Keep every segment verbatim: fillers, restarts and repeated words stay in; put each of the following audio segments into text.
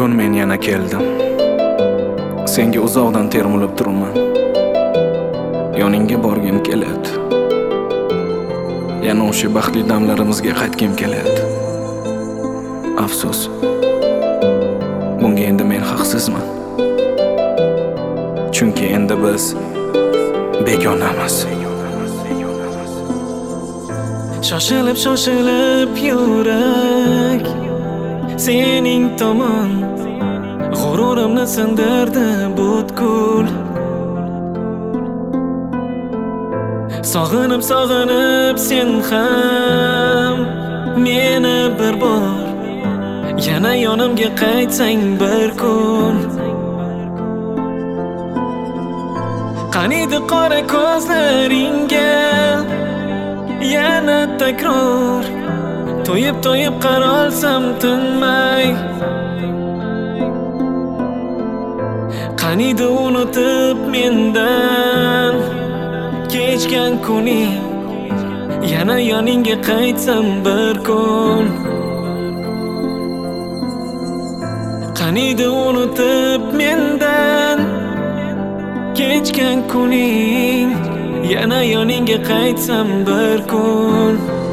Bugun men yana keldim. Senga uzoqdan termulib turman. Yoningga borgim keladi. Yana o'sha baxtli damlarimizga qaytgim keladi. Afsus. Bunga endi men haqsizman. Chunki endi biz begonamiz. Shoshilib shoshilib yurak sening tomon g'ururimni sindirdi butkul. Sog'inib sog'inib sen ham meni bir bor yana yonimga qaytsang bir kun. Qaniydi qora ko'zlaringga yana takror to'yib to'yib qarolsam tinmay. Qaniydi unutib mendan kechgan kuning yana yoningga qaytsam bir kun. Qaniydi unutib mendan kechgan kuning yana yoningga qaytsam bir kun.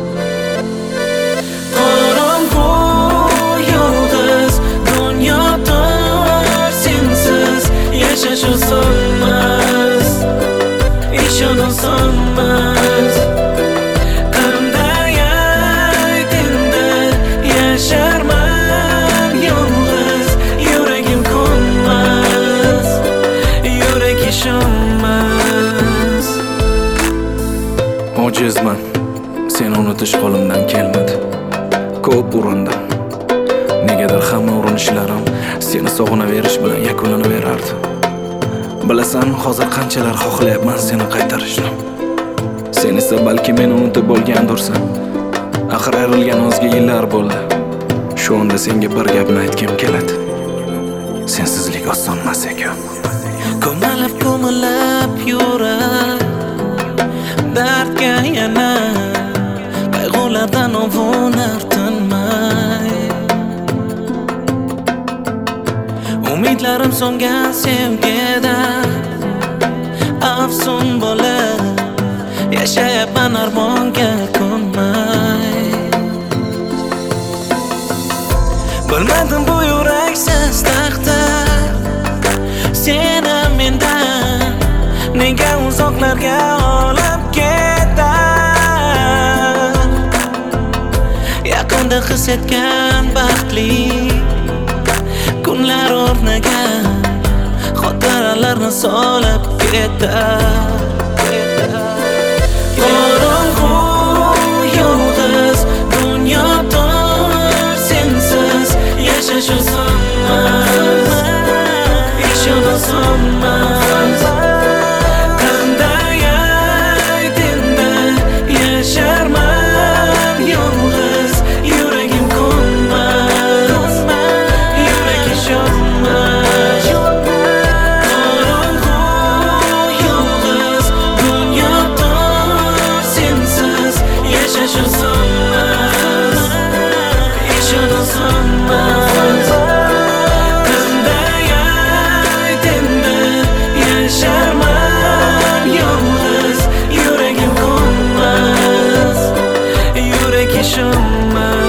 Qorong'u yolg'iz dunyo tor sensiz yashash osonmas, ishon osonmas. Qanday aytingda yasharman yolg'iz, yuragim ko'nmas, yurak ishonmas. Ojizman, seni unutish qo'limdan kelmadi. Ko'p urindim. Negadir hamma urinishlarim seni sog'inaverish bilan yakunlanaverardi. Bilasan, hozir qanchalar xohlayapman seni qaytarishni. Sen esa balki meni unutib bo'lgandirsan. Axir ayrilgan o'zga yillar bo'ldi. Shu onda senga bir gapni aytgim keladi. Sensizlik osonmas ekan. Ko'malib ko'malib yurar dardga yana qayg'ulardan ovunar tinmay. Umidlarim so'ngan sevgida afsun bo'lib yashayapman armonga ko'nmay. Bilmadim bu yuraksiz taqdir seni mendan nega uzoqlarga olib ketar. Yaqinda his etgan baxtli kunlar o'rniga xotiralarni solib ketar. Qorong'u yolg'iz dunyo tor sensiz yashash osonmas, ishon osonmas. Qanday aytingda yasharman yolg'iz, yuragim ko'nmas, yurak ishonmas. Qorong'u yolg'iz dunyo tor sensiz yashash osonmas, ishon osonmas. Qanday aytingda yasharman yolg'iz, yuragim ko'nmas, yurak ishonmas.